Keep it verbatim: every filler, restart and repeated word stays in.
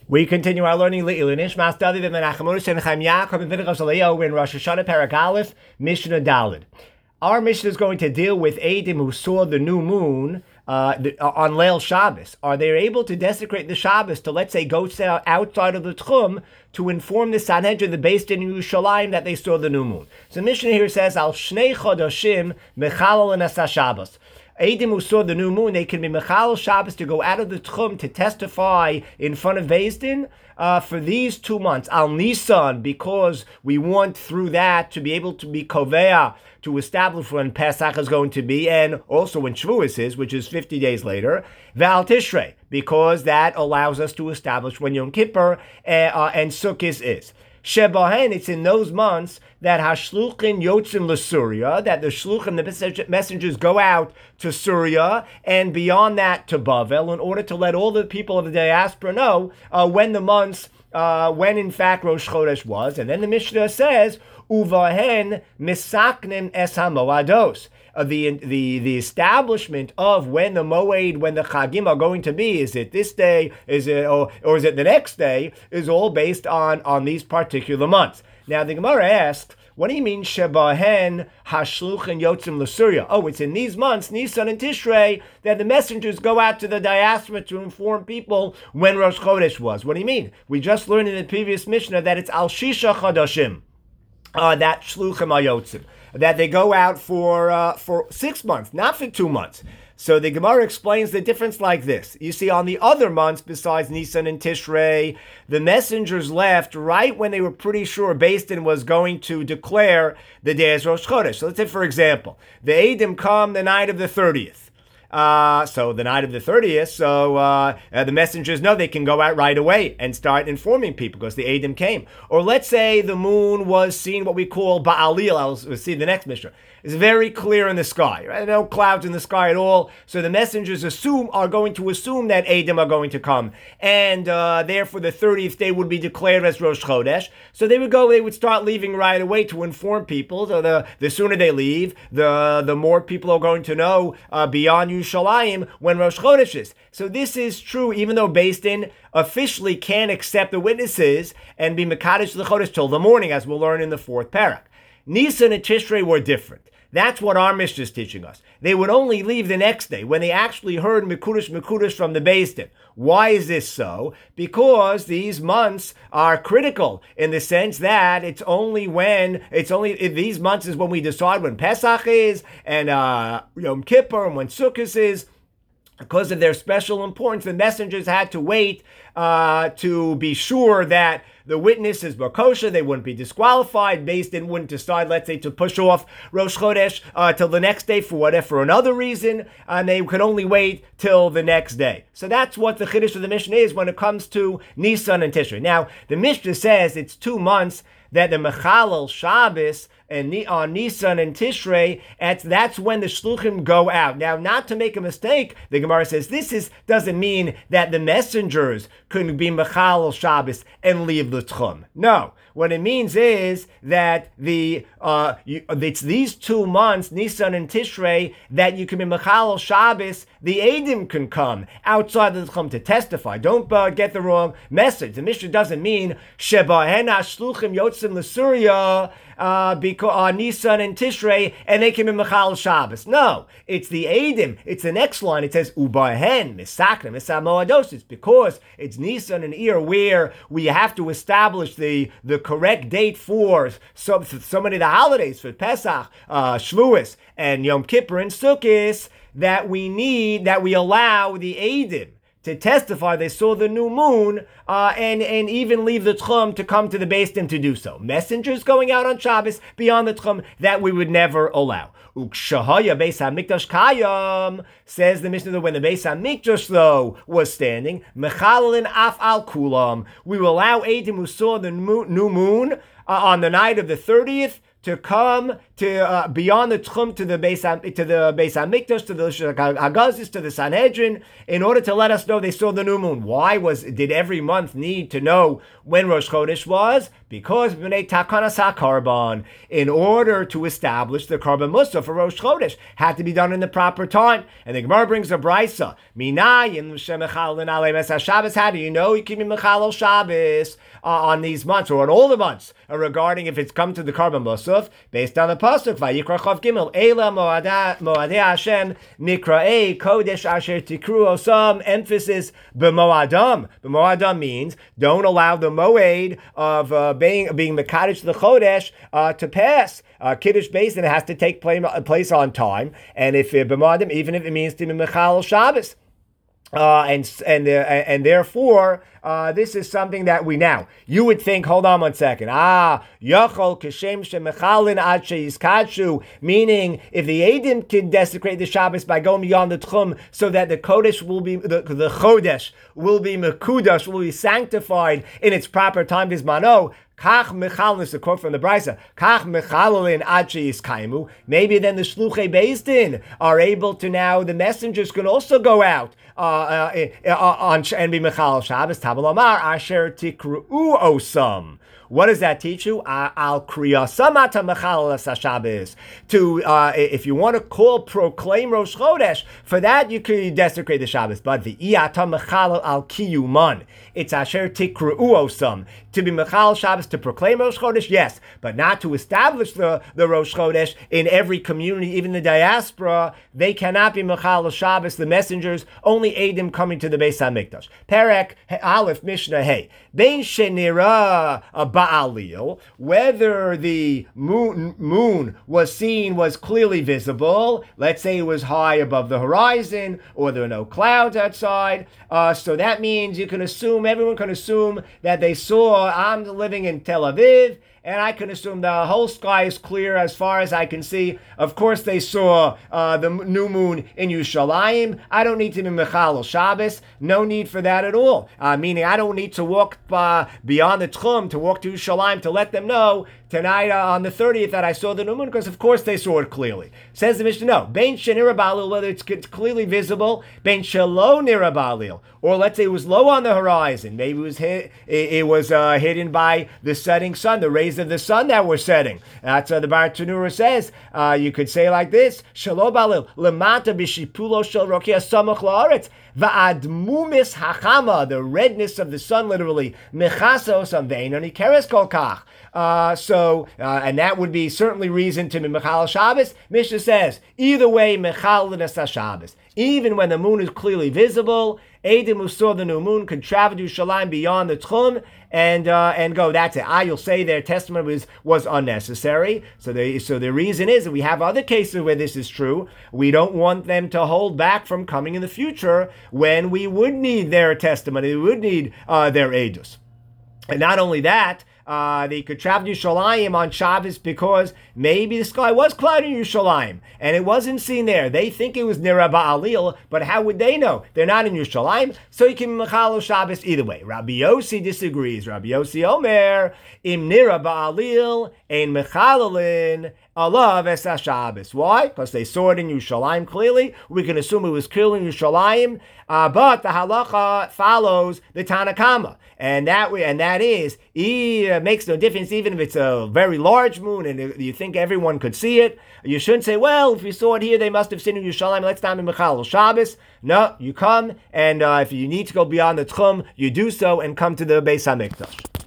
We continue our learning Le'ilui Nishmas David ben Menachem Mordechai and Chaim Yaakov and Pinchas Eliyahu in Rosh Hashanah Perek Aleph Mishnah Daled. Our Mishnah is going to deal with Eidim who saw the new moon uh, the, uh, on Leil Shabbos. Are they able to desecrate the Shabbos to, let's say, go outside of the Tchum to inform the Sanhedrin, the Beis Din in Yerushalayim, that they saw the new moon? So Mishnah here says, Al Shnei Chodashim Mechalal Nasa Shabbos. Eidim who saw the new moon, they can be Mechal Shabbos to go out of the Tchum to testify in front of Beis Din uh, for these two months. Al Nisan, because we want through that to be able to be Kovea, to establish when Pesach is going to be, and also when Shavuos is, which is fifty days later. Val Tishrei, because that allows us to establish when Yom Kippur uh, uh, and Sukkot is. Shebahen, it's in those months that Hashluchin Yotzim LeSuria, that the Shluchim, the messengers, go out to Syria, and beyond that to Bavel, in order to let all the people of the diaspora know uh, when the months, uh, when in fact Rosh Chodesh was. And then the Mishnah says, Uvahen Misaknim Es HaMoados. Uh, the, the the establishment of when the Moed, when the Chagim are going to be, is it this day, is it or, or is it the next day, is all based on, on these particular months. Now the Gemara asked, what do you mean Shebahen Hashluchin Yotzim LeSuria? Oh, it's in these months, Nisan and Tishrei, that the messengers go out to the diaspora to inform people when Rosh Chodesh was. What do you mean? We just learned in the previous Mishnah that it's Al Shisha Chodashim, uh, that Shluchim Ayotzim, that they go out for uh, for six months, not for two months. So the Gemara explains the difference like this. You see, on the other months besides Nisan and Tishrei, the messengers left right when they were pretty sure Beis Din was going to declare the day as Rosh Chodesh. So let's say, for example, the Eidim come the night of the thirtieth. Uh, so the night of the thirtieth, so uh, uh, the messengers know they can go out right away and start informing people because the Eidim came. Or let's say the moon was seen what we call Ba'alil, I'll see the next Mishnah. It's very clear in the sky, right? No clouds in the sky at all. So the messengers assume are going to assume that Eidim are going to come. And uh, therefore the thirtieth day would be declared as Rosh Chodesh. So they would go, they would start leaving right away to inform people. So the, the sooner they leave, the, the more people are going to know uh, beyond Yerushalayim when Rosh Chodesh is. So this is true even though Beis Din officially can't accept the witnesses and be Mekadesh the Chodesh till the morning, as we'll learn in the fourth parak. Nisan and Tishrei were different. That's what our Mishnah is teaching us. They would only leave the next day when they actually heard Mekudesh Mekudesh from the Beis Din. Why is this so? Because these months are critical in the sense that it's only when, it's only, these months is when we decide when Pesach is, and uh, Yom Kippur, and when Sukkot is. Because of their special importance, the messengers had to wait uh, to be sure that the witnesses were kosher, they wouldn't be disqualified. Beis Din wouldn't decide, let's say, to push off Rosh Chodesh uh, till the next day for whatever, for another reason, and they could only wait till the next day. So that's what the Chiddush of the Mishnah is when it comes to Nisan and Tishrei. Now, the Mishnah says it's two months that the Mechalel Shabbos and on Nisan and Tishrei, that's when the Shluchim go out. Now, not to make a mistake, the Gemara says this is doesn't mean that the messengers couldn't be Mechalel Shabbos and leave the Tchum. No. What it means is that the uh, you, it's these two months, Nisan and Tishrei, that you can be Mechalel Shabbos, the Eidim can come outside of the Tchum to testify. Don't uh, get the wrong message. The Mishnah doesn't mean Shebahen Shluchim Yotzim LeSuria, Uh, because on uh, Nisan and Tishrei, and they can be Mechal Shabbos. No, it's the Eidim. It's the next line. It says Ubahen Misakrim Misamoados. It's because it's Nisan and Iyar where we have to establish the, the correct date for so, so many of the holidays for Pesach, uh, Shavuos, and Yom Kippur and Sukkot that we need that we allow the Eidim to testify they saw the new moon, uh, and, and even leave the Tchum to come to the Beis Din to do so. Messengers going out on Shabbos beyond the Tchum, that we would never allow. Ukshahaya Beis HaMikdash Kayam, says the Mishnah, that when the Beis HaMikdash, though, was standing, Mechalelin Af Al Kulam, we will allow Eidim who saw the new moon uh, on the night of the thirtieth to come to uh, beyond the Tchum to the Beis to the Beis Hamikdash, to the Hagazis, to the Sanhedrin, in order to let us know they saw the new moon. Why was did every month need to know when Rosh Chodesh was? Because b'nei takanas hakarban, in order to establish the Karban Musaf for Rosh Chodesh, had to be done in the proper time. And the Gemara brings a brisa. Minayin shemechalin alei Shabbos. How do you know you can be mechalel Shabbos uh, on these months or on all the months uh, regarding if it's come to the Karban Musaf based on the pasuk Vayikra Chav Gimel Eila Moadei Hashem Nikraei Kodesh Asher Tikru Osam. Emphasis b'moadam. B'moadam means don't allow the moed of uh, being being mekadosh the chodesh uh, to pass. Uh, Kiddush Basin has to take play, place on time, and if uh, b'moadim, even if it means to be mechal Shabbos. Uh, and and uh, and therefore, uh, this is something that we now. You would think, hold on one second. Ah, yachol kashem shemechalin ad sheyiskadshu, meaning if the Eidim can desecrate the Shabbos by going beyond the Tchum, so that the Kodesh will be the, the Chodesh will be mekudash, will be sanctified in its proper time. Bismano. Kach mechalin is a quote from the Brisa. Kach mechalin ad sheyiskaimu. Maybe then the shluchei Beis Din are able to now. The messengers can also go out uh, uh, uh, on and be mechal Shabbos. Tabel Amar asher tikru osam. What does that teach you? Al kriya samata mechal Shabbos. To uh, if you want to call proclaim Rosh Chodesh, for that you could desecrate the Shabbos. But the iyata mechal al kiyuman. It's asher tikru osam. To be mechal Shabbos, to proclaim Rosh Chodesh, yes, but not to establish the, the Rosh Chodesh in every community, even the diaspora. They cannot be mechal Shabbos, the messengers, only Eidim coming to the Beis HaMikdash. Perek Aleph Mishnah Hey. Bein shenira ba'alil, whether the moon, moon was seen, was clearly visible, let's say it was high above the horizon, or there were no clouds outside, uh, so that means you can assume, everyone can assume that they saw. I'm living in Tel Aviv, and I can assume the whole sky is clear as far as I can see. Of course, they saw uh, the new moon in Yerushalayim. I don't need to be mechal Shabbos. No need for that at all. Uh, meaning, I don't need to walk uh, beyond the Tchum to walk to Yerushalayim to let them know tonight uh, on the thirtieth that I saw the new moon, because of course they saw it clearly. Says the Mishnah, no. Bein shenira ba'alil, whether it's clearly visible. Bein shelo nira ba'alil, or let's say it was low on the horizon. Maybe it was hit, it, it was uh, hidden by the setting sun, the rays of the sun that were setting. That's uh, the Bar Tanura says. Uh, you could say like this: shelo ba'alil lemata b'shipulo shel rokia samach la'aretz va'admumis hachama, the redness of the sun, literally mechasos amveinoni keres kol kach. Uh, so, uh, and that would be certainly reason to be mechal Shabbos. Mishnah says, either way, mechal l'nasa Shabbos. Even when the moon is clearly visible, Eidim who saw the new moon could travel to Yerushalayim beyond the Tchum and uh, and go. That's it. Ah, you'll say their testimony was, was unnecessary. So the so the reason is that we have other cases where this is true. We don't want them to hold back from coming in the future when we would need their testimony. We would need uh, their edus. And not only that, Uh, they could travel to Yerushalayim on Shabbos because maybe the sky was cloudy in Yerushalayim and it wasn't seen there. They think it was Nira Ba'alil, but how would they know? They're not in Yerushalayim, so you can mechal Shabbos either way. Rabbi Yossi disagrees. Rabbi Yossi Omer, Im Nira Ba'alil, Ein Mechalalin, Allah Vesa Shabbos. Why? Because they saw it in Yerushalayim clearly. We can assume it was clearly in Yerushalayim, uh, but the halacha follows the Tanakama. And that way, and that is, it makes no difference even if it's a very large moon and you think everyone could see it. You shouldn't say, well, if you saw it here, they must have seen it in Yerushalayim. Let's not be mechal Shabbos. No, you come, and uh, if you need to go beyond the Tchum, you do so and come to the Beis HaMikdash.